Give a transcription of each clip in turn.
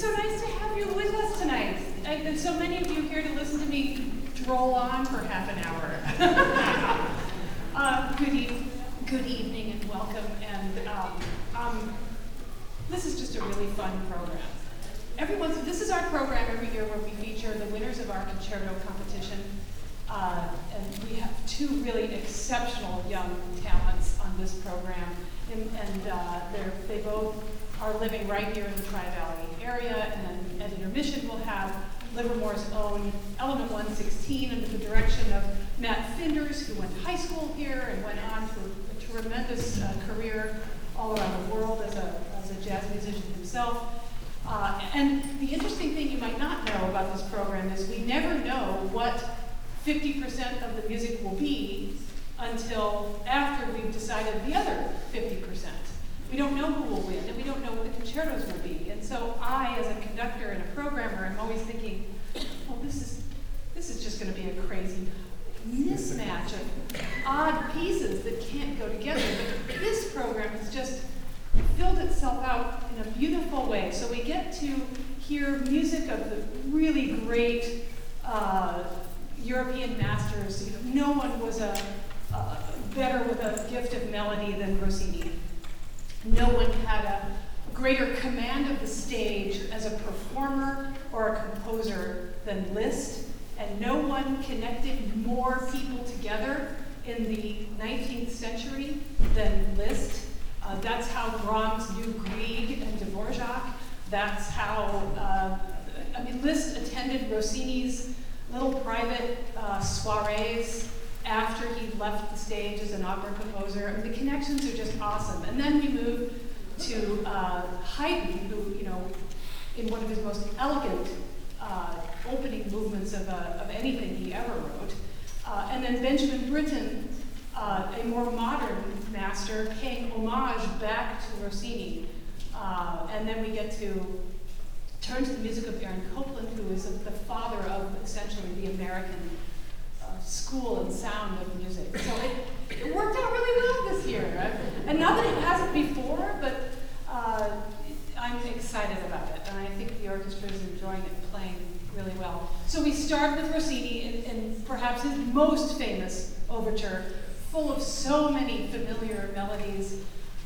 so nice to have you with us tonight. And so many of you here to listen to me droll on for half an hour. Good evening and welcome. And this is just a really fun program. This is our program every year where we feature the winners of our concerto competition. And we have two really exceptional young talents on this program. And they both are living right here in the Tri-Valley area. And then at intermission, we'll have Livermore's own Element 116 under the direction of Matt Finders, who went to high school here and went on to a tremendous career all around the world as a jazz musician himself. And the interesting thing you might not know about this program is we never know what 50% of the music will be until after we've decided the other 50%. We don't know who will win, and we don't know what the concertos will be. And so I, as a conductor and a programmer, am always thinking, well, this is just going to be a crazy mismatch of odd pieces that can't go together. But this program has just filled itself out in a beautiful way. So we get to hear music of the really great European masters. No one was better with a gift of melody than Rossini. No one had a greater command of the stage as a performer or a composer than Liszt, and no one connected more people together in the 19th century than Liszt. That's how Brahms knew Grieg and Dvorak. That's how, Liszt attended Rossini's little private soirees after he left the stage as an opera composer. The connections are just awesome. And then we move to Haydn, who, in one of his most elegant opening movements of anything he ever wrote. And then Benjamin Britten, a more modern master, paying homage back to Rossini. And then we get to turn to the music of Aaron Copland, who is the father of essentially the American school and sound of music. So it worked out really well this year. Right? And not that it hasn't before, but I'm excited about it. And I think the orchestra is enjoying it, playing really well. So we start with Rossini in perhaps his most famous overture, full of so many familiar melodies.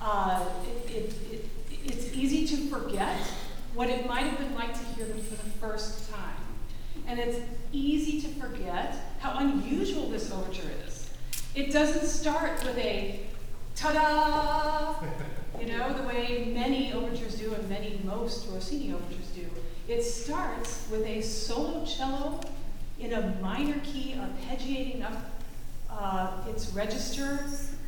It's easy to forget what it might have been like to hear them for the first time. And it's easy to forget how unusual this overture is. It doesn't start with a ta-da, the way many overtures do and most Rossini overtures do. It starts with a solo cello in a minor key, arpeggiating up its register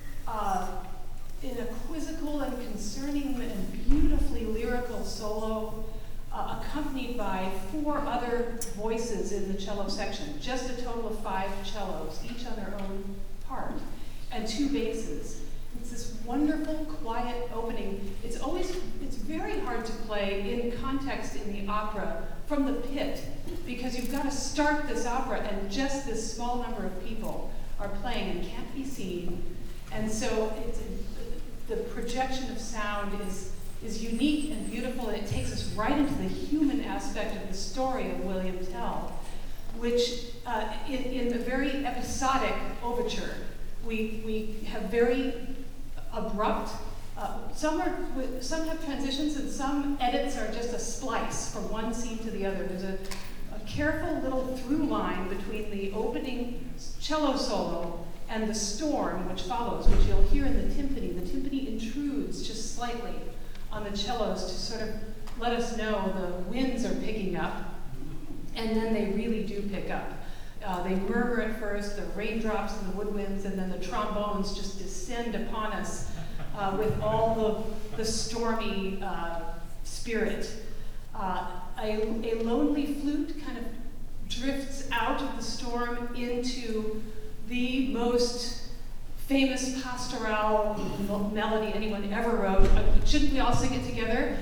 in a quizzical and concerning and beautifully lyrical solo, accompanied by 4 other voices in the cello section, just a total of 5 cellos, each on their own part, and 2 basses. It's this wonderful, quiet opening. It's very hard to play in context in the opera from the pit, because you've got to start this opera and just this small number of people are playing and can't be seen. And so the projection of sound is unique and beautiful, and it takes us right into the human aspect of the story of William Tell, which in a very episodic overture, we have very abrupt, some have transitions and some edits are just a splice from one scene to the other. There's a careful little through line between the opening cello solo and the storm which follows, which you'll hear in the timpani. The timpani intrudes just slightly on the cellos to sort of let us know the winds are picking up, and then they really do pick up. They murmur at first, the raindrops and the woodwinds, and then the trombones just descend upon us with all the stormy spirit. A lonely flute kind of drifts out of the storm into the most famous pastoral melody anyone ever wrote. Shouldn't we all sing it together?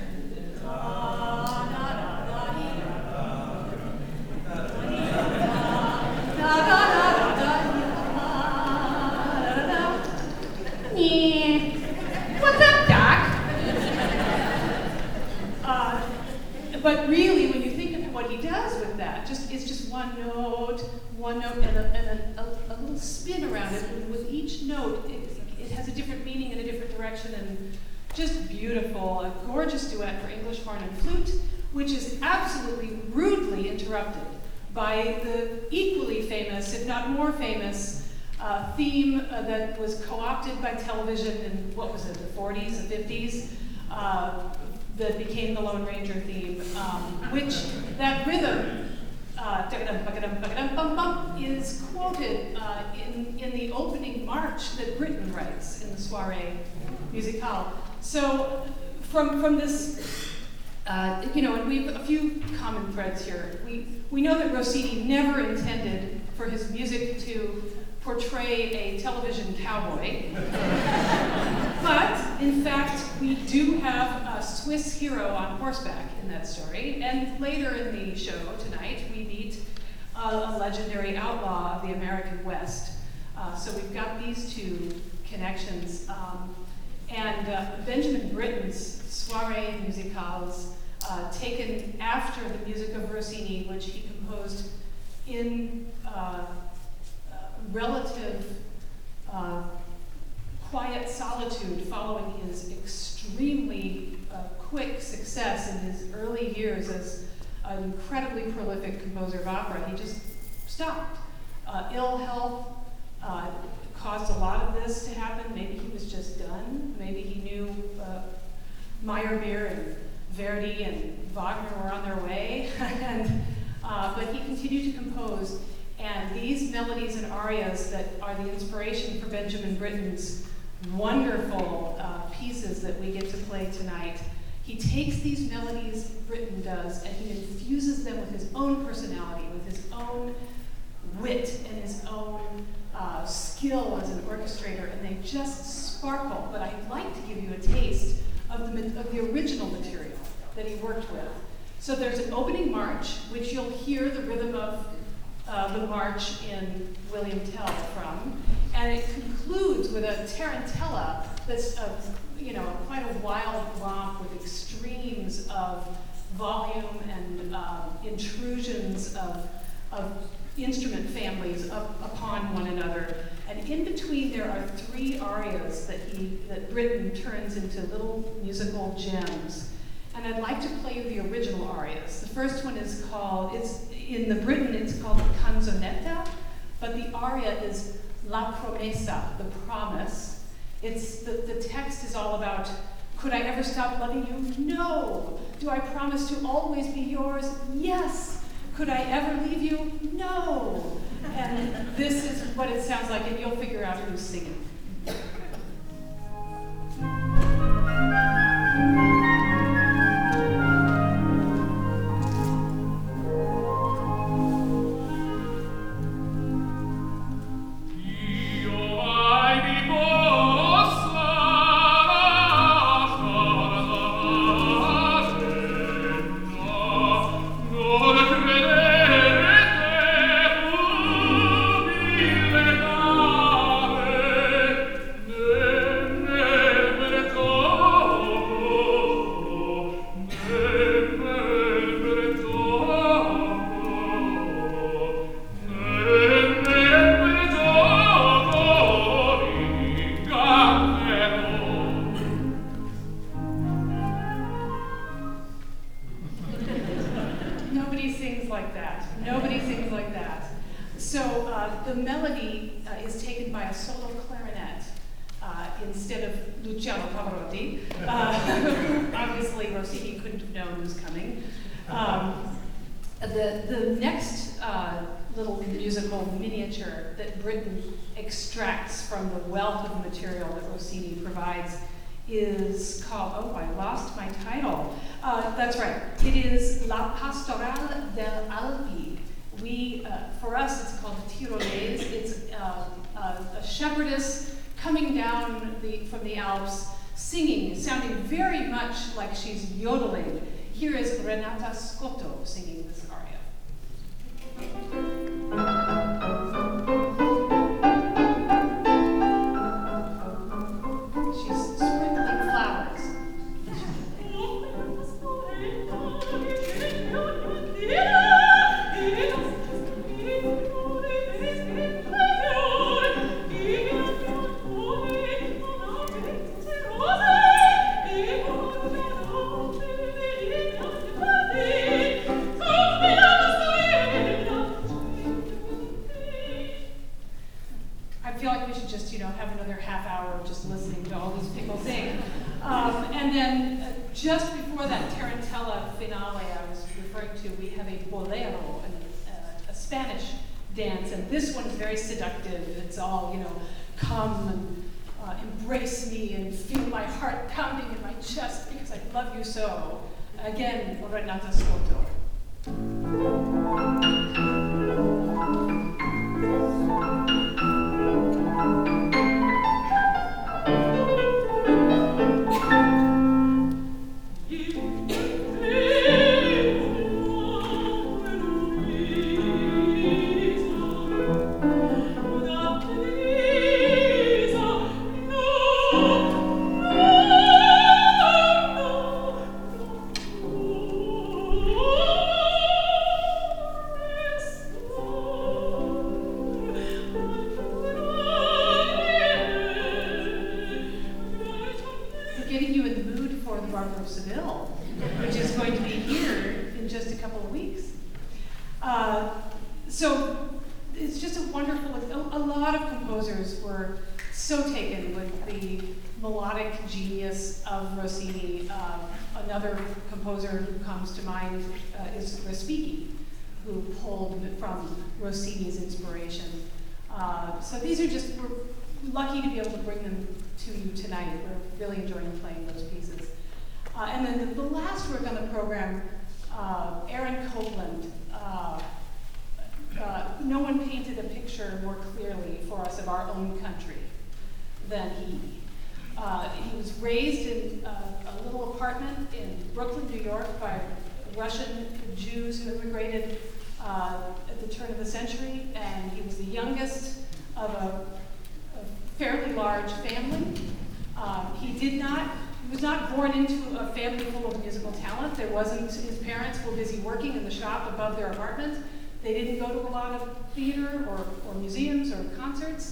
What's up, Doc? But really, when you think of what he does with that, it's just one note, and a little spin around it. And with each note, it has a different meaning in a different direction, and just beautiful. A gorgeous duet for English horn and flute, which is absolutely rudely interrupted by the equally famous, if not more famous, theme that was co-opted by television in, what was it, the 40s, the 50s, that became the Lone Ranger theme, which that rhythm is quoted in the opening march that Britten writes in the Soirée Musicale. So from this, and we have a few common threads here. We know that Rossini never intended for his music to portray a television cowboy. But, in fact, we do have a Swiss hero on horseback in that story. And later in the show tonight, we meet a legendary outlaw of the American West. So we've got these two connections. Benjamin Britten's Soirée Musicales, taken after the music of Rossini, which he composed in relative quiet solitude following his extremely quick success in his early years as an incredibly prolific composer of opera. He just stopped. Ill health caused a lot of this to happen. Maybe he was just done. Maybe he knew Meyerbeer and Verdi and Wagner were on their way. But he continued to compose. And these melodies and arias that are the inspiration for Benjamin Britten's wonderful pieces that we get to play tonight, he takes these melodies, Britten does, and he infuses them with his own personality, with his own wit and his own skill as an orchestrator, and they just sparkle. But I'd like to give you a taste of the original material that he worked with. So there's an opening march, which you'll hear the rhythm of the march in William Tell from, and it concludes with a tarantella that's quite a wild romp with extremes of volume and intrusions of instrument families upon one another. And in between there are three arias that Britten turns into little musical gems. And I'd like to play you the original arias. The first one is in the Britten it's called Canzonetta, but the aria is La Promessa, the promise. The text is all about, could I ever stop loving you? No. Do I promise to always be yours? Yes. Could I ever leave you? No. And this is what it sounds like, and you'll figure out who's singing. The melody is taken by a solo clarinet instead of Luciano Pavarotti, who obviously Rossini couldn't have known was coming. The next little musical miniature that Britten extracts from the wealth of material that Rossini provides is called, oh, I lost my title. That's right. It is La Pastorale del Alpi. For us, it's called Tyrolese. It's a shepherdess coming down from the Alps, singing, sounding very much like she's yodeling. Here is Renata Scotto singing this aria. She's sprinkling flowers. finale I was referring to, we have a bolero, a Spanish dance, and this one is very seductive. It's all, come and embrace me and feel my heart pounding in my chest because I love you so. Again, Renata Scotto. So it's just a wonderful, a lot of composers were so taken with the melodic genius of Rossini. Another composer who comes to mind is Respighi, who pulled from Rossini's inspiration. So these are just, we're lucky to be able to bring them to you tonight. We're really enjoying playing those pieces. And then the last work on the program, Aaron Copland. No one painted a picture more clearly for us of our own country than he. He was raised in a little apartment in Brooklyn, New York by Russian Jews who immigrated at the turn of the century, and he was the youngest of a fairly large family. He was not born into a family full of musical talent. His parents were busy working in the shop above their apartment. They didn't go to a lot of theater or museums or concerts.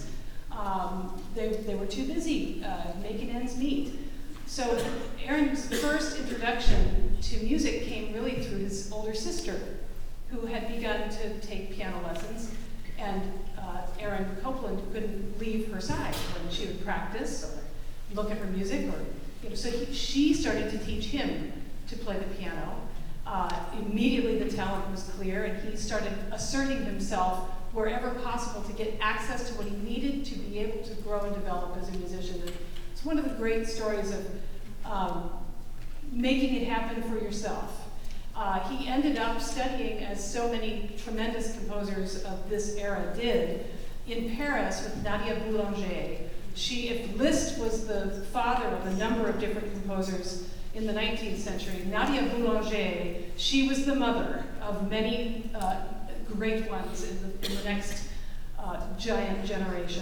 They were too busy making ends meet. So Aaron's first introduction to music came really through his older sister, who had begun to take piano lessons, and Aaron Copland couldn't leave her side when she would practice or look at her music, so she started to teach him to play the piano. Immediately the talent was clear, and he started asserting himself wherever possible to get access to what he needed to be able to grow and develop as a musician. It's one of the great stories of making it happen for yourself. He ended up studying, as so many tremendous composers of this era did, in Paris with Nadia Boulanger. If Liszt was the father of a number of different composers in the 19th century, Nadia Boulanger, she was the mother of many great ones in the next giant generation.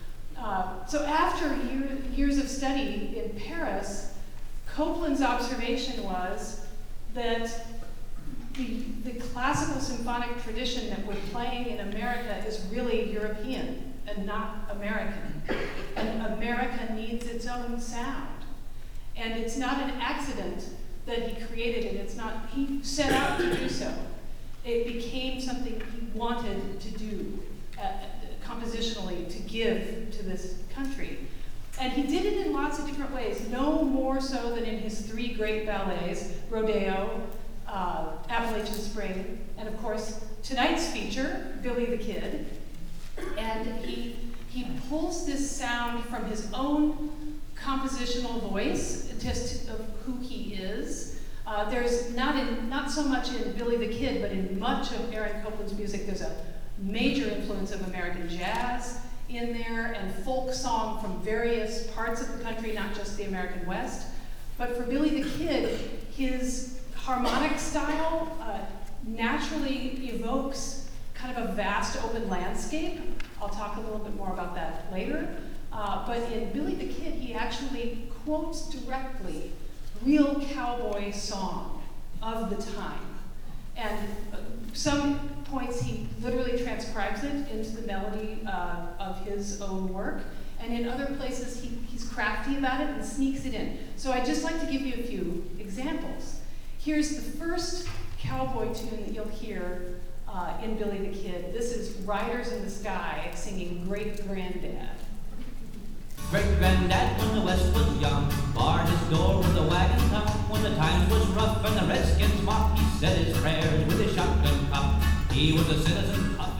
So after years of study in Paris, Copland's observation was that the classical symphonic tradition that we're playing in America is really European and not American. And America needs its own sound. And it's not an accident that he created it. He set out to do so. It became something he wanted to do compositionally to give to this country. And he did it in lots of different ways, no more so than in his three great ballets, Rodeo, Appalachian Spring, and of course, tonight's feature, Billy the Kid. And he pulls this sound from his own compositional voice, just of who he is. There's not so much in Billy the Kid, but in much of Aaron Copland's music, there's a major influence of American jazz in there and folk song from various parts of the country, not just the American West. But for Billy the Kid, his harmonic style naturally evokes kind of a vast open landscape. I'll talk a little bit more about that later. But in Billy the Kid, he actually quotes directly real cowboy song of the time. And some points he literally transcribes it into the melody of his own work. And in other places, he's crafty about it and sneaks it in. So I'd just like to give you a few examples. Here's the first cowboy tune that you'll hear in Billy the Kid. This is Riders in the Sky singing Great Granddad. Great granddad when the West was young, barred his door with a wagon tongue. when the times was rough and the Redskins mocked, he said his prayers with his shotgun cocked. He was a citizen of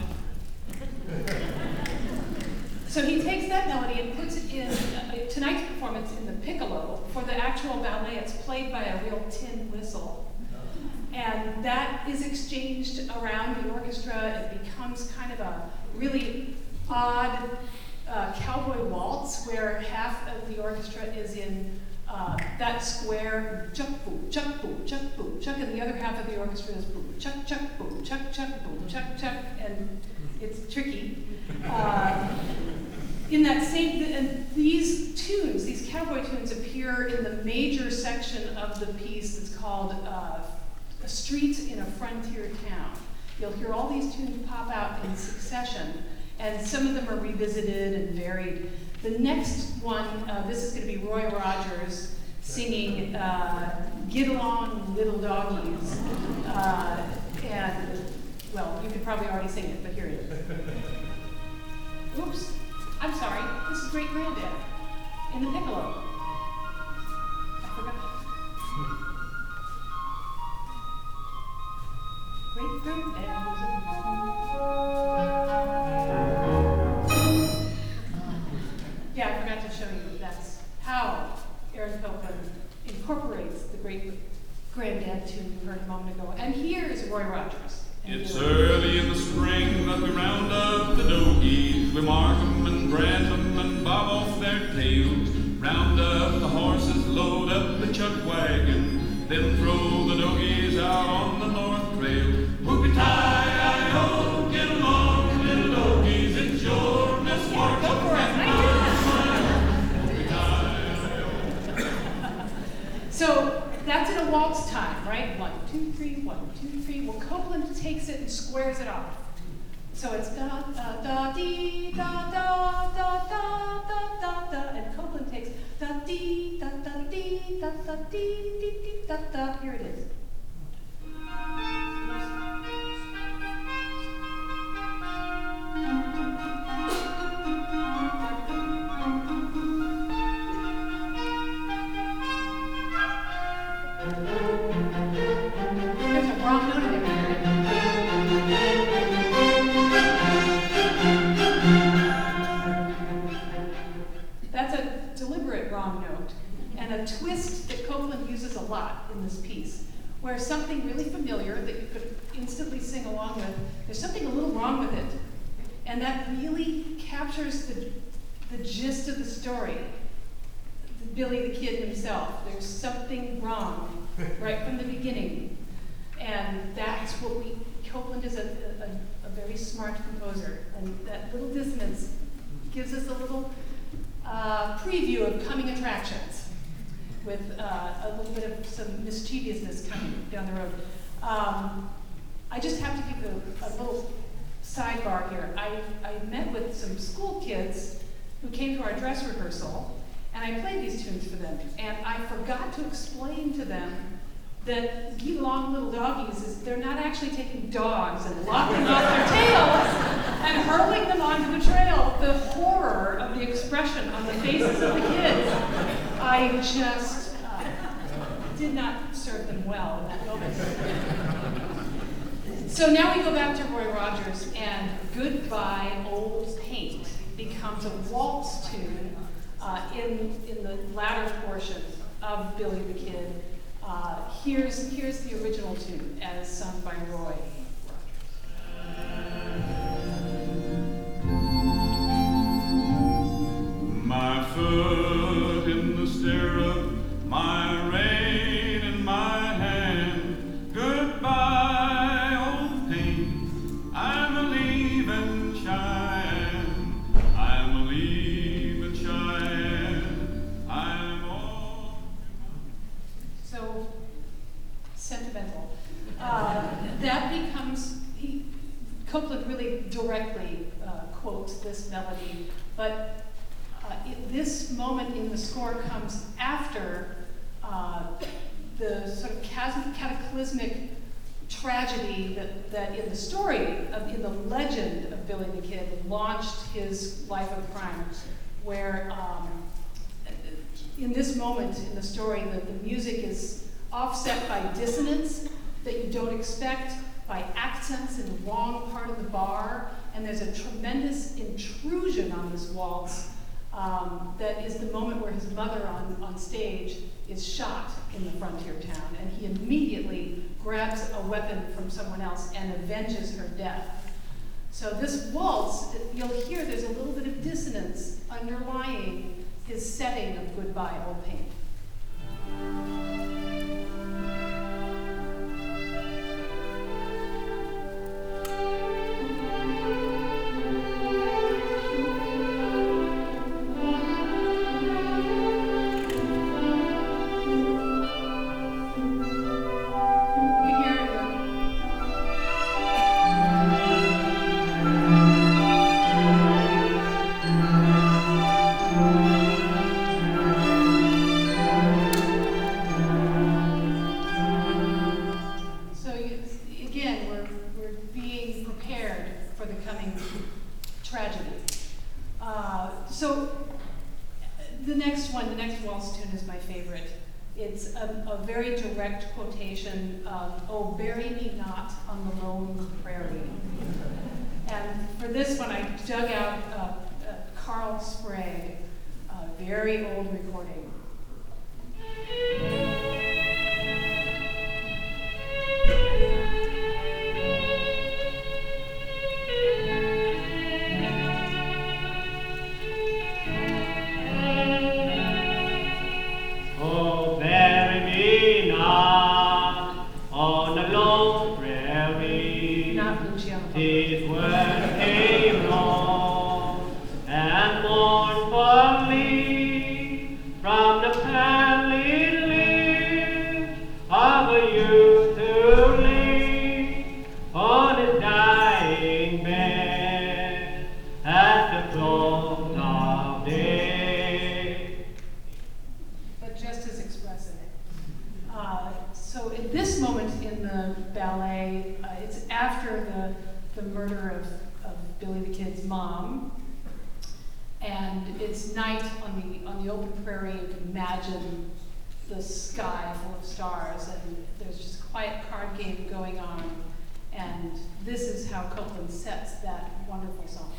So he takes that melody and puts it in tonight's performance in the piccolo. For the actual ballet, it's played by a real tin whistle. And that is exchanged around the orchestra. It becomes kind of a really odd cowboy waltz where half of the orchestra is in that square chuck boom, chuck boom, chuck boom, chuck, and the other half of the orchestra is boom, chuck, chuck, boom, chuck, chuck, boom, chuck, chuck, and it's tricky. In that same, and these tunes, these cowboy tunes, appear in the major section of the piece that's called Streets in a Frontier Town. You'll hear all these tunes pop out in succession, and some of them are revisited and varied. The next one, this is going to be Roy Rogers singing Get Along Little Doggies. And, well, you could probably already sing it, but here it is. Oops, I'm sorry, this is Great Granddad in the piccolo. I forgot. Great Granddad was Yeah, I forgot to show you. That's how Aaron Copland incorporates the Great Granddad tune you heard a moment ago. And here's Roy Rogers. It's early in the spring that we round up the doggies. We mark 'em and brand 'em and bob off their tails. Round up the horses, load up the chuck wagon, then throw the doggies out on the north trail. Whoopie-tie-I-O, get along, little doggies, it's your misfortune. Go for it. So that's in a waltz time, right? 1, 2, 3, 1, 2, 3. Well, Copland takes it and squares it off. So it's da da da dee da da da da da da da, and Copland takes da dee da da dee da da dee dee dee da da. Here it is. There's a wrong note in there. That's a deliberate wrong note, and a twist that Copland uses a lot in this piece, where something really familiar that you could instantly sing along with, there's something a little wrong with it. And that really captures the gist of the story. Billy the Kid himself, there's something wrong right from the beginning. And that's what Copland is a very smart composer. And that little dissonance gives us a little preview of coming attractions with a little bit of some mischievousness coming down the road. I just have to give a little sidebar here. I met with some school kids who came to our dress rehearsal, and I played these tunes for them. And I forgot to explain to them that Get Along Little Doggies they're not actually taking dogs and locking off their tails and hurling them onto the trail. The horror of the expression on the faces of the kids, I just did not serve them well in that moment. So now we go back to Roy Rogers, and Goodbye Old Paint becomes a waltz tune in the latter portion of Billy the Kid. Here's the original tune as sung by Roy My foot in the stirrup, my rein in my hand. Goodbye, old paint, I'm a leaving Cheyenne. I'm a leaving Cheyenne. I'm off. So sentimental. That becomes, Copland really directly quotes this melody, but this moment in the score comes after the sort of cataclysmic tragedy that in the story, in the legend of Billy the Kid, launched his life of crime, where in this moment in the story, the music is offset by dissonance that you don't expect, by accents in the wrong part of the bar, and there's a tremendous intrusion on this waltz that is the moment where his mother on stage is shot in the frontier town, and he immediately grabs a weapon from someone else and avenges her death. So this waltz, you'll hear there's a little bit of dissonance underlying his setting of Goodbye Old Paint. It's a very direct quotation of, "Oh, bury me not on the lone prairie." And for this one, I dug out Carl Sprague, a very old recording. These words came long and mournfully from the family lips of a youth who lay on his dying bed at the close of day. But just as expressive. So at this moment in the ballet, it's after the murder of Billy the Kid's mom, and it's night on the open prairie. You can imagine the sky full of stars, and there's just a quiet card game going on, and this is how Copland sets that wonderful song.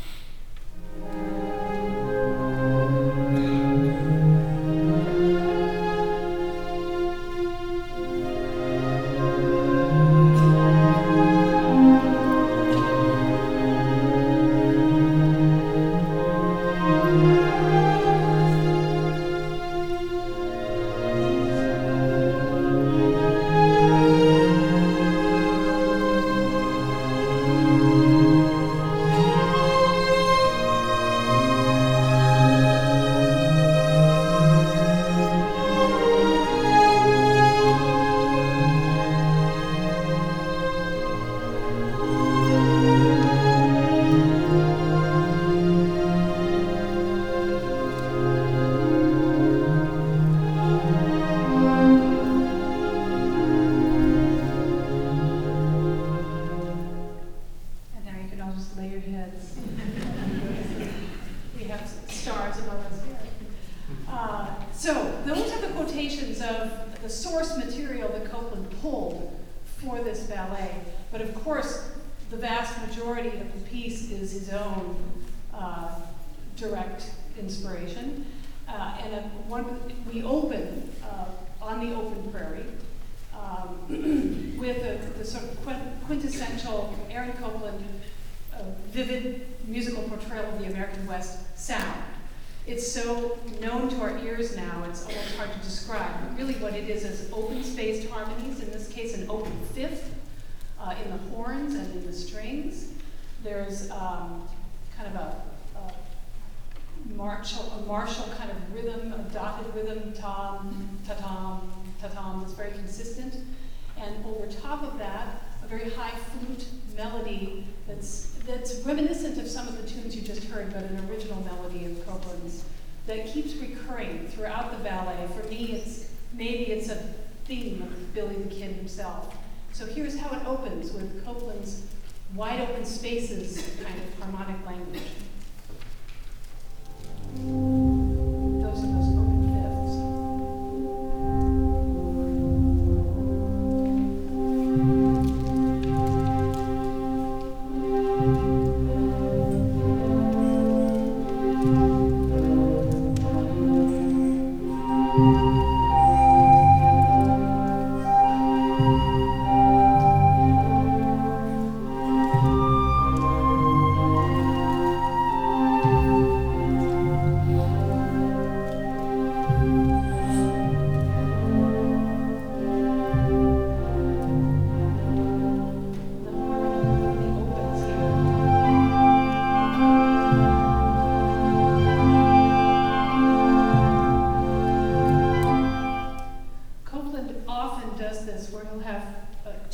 Direct inspiration. We open on the open prairie with the sort of quintessential Aaron Copland vivid musical portrayal of the American West sound. It's so known to our ears now, it's almost hard to describe. But really what it is open-spaced harmonies, in this case an open fifth in the horns and in the strings. There's kind of a martial kind of rhythm, a dotted rhythm, tom, ta-tom, ta-tom, that's very consistent. And over top of that, a very high flute melody that's reminiscent of some of the tunes you just heard, but an original melody of Copland's that keeps recurring throughout the ballet. For me, it's a theme of Billy the Kid himself. So here's how it opens with Copland's wide open spaces kind of harmonic language. Those are those open fifths.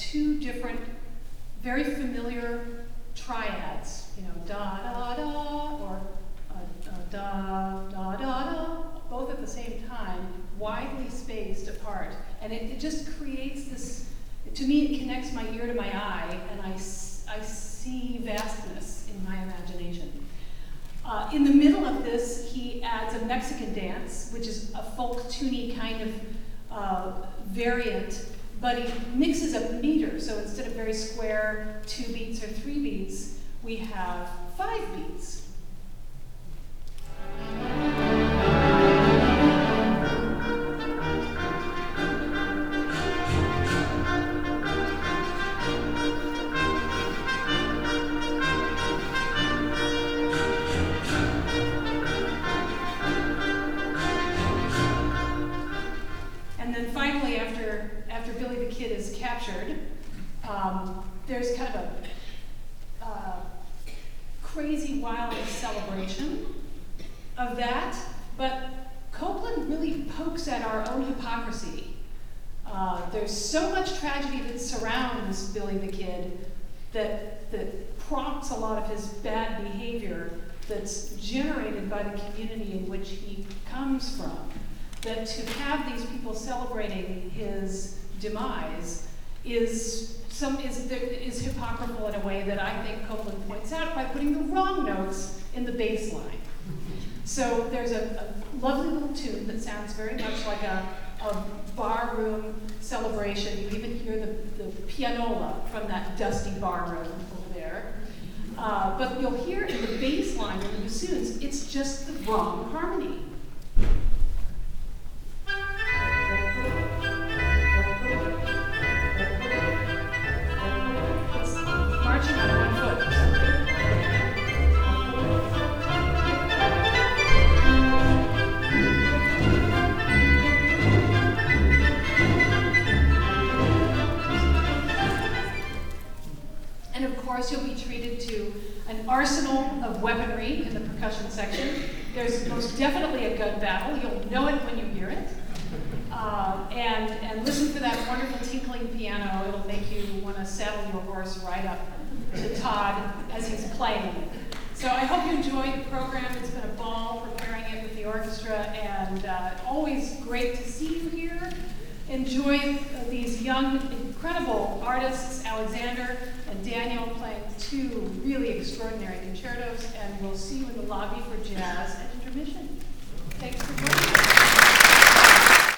two different, very familiar triads, you know, da da da, or da da da da, both at the same time, widely spaced apart. And it just creates this, to me, it connects my ear to my eye, and I see vastness in my imagination. In the middle of this, he adds a Mexican dance, which is a folk tuney kind of variant, but he mixes up meter. So instead of very square 2 beats or 3 beats, we have 5 beats. And then finally, after Billy the Kid is captured, there's kind of a crazy, wild celebration of that. But Copland really pokes at our own hypocrisy. There's so much tragedy that surrounds Billy the Kid that prompts a lot of his bad behavior that's generated by the community in which he comes from. That to have these people celebrating his demise is hypocritical in a way that I think Copland points out by putting the wrong notes in the bass line. So there's a lovely little tune that sounds very much like a bar room celebration. You even hear the pianola from that dusty bar room over there. But you'll hear in the bass line in the bassoons, it's just the wrong harmony. It's marching on one foot or something. And of course, you'll be treated to an arsenal of weaponry in the percussion section. There's most definitely a gun battle. You'll know it when you hear it. And listen for that wonderful tinkling piano. It'll make you want to saddle your horse right up to Todd as he's playing. So I hope you enjoyed the program. It's been a ball preparing it with the orchestra, and always great to see you here. Enjoy these young, incredible artists, Alexander and Daniel, playing 2 really extraordinary concertos, and we'll see you in the lobby for jazz and intermission.